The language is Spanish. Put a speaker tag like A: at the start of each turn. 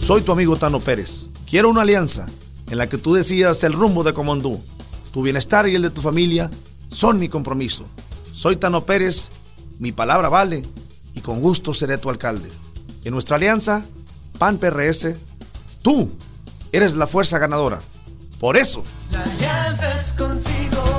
A: Soy tu amigo Tano Pérez. Quiero una alianza en la que tú decidas el rumbo de Comondú. Tu bienestar y el de tu familia son mi compromiso. Soy Tano Pérez, mi palabra vale y con gusto seré tu alcalde. En nuestra alianza, PAN PRS, tú eres la fuerza ganadora. Por eso,
B: la alianza es contigo.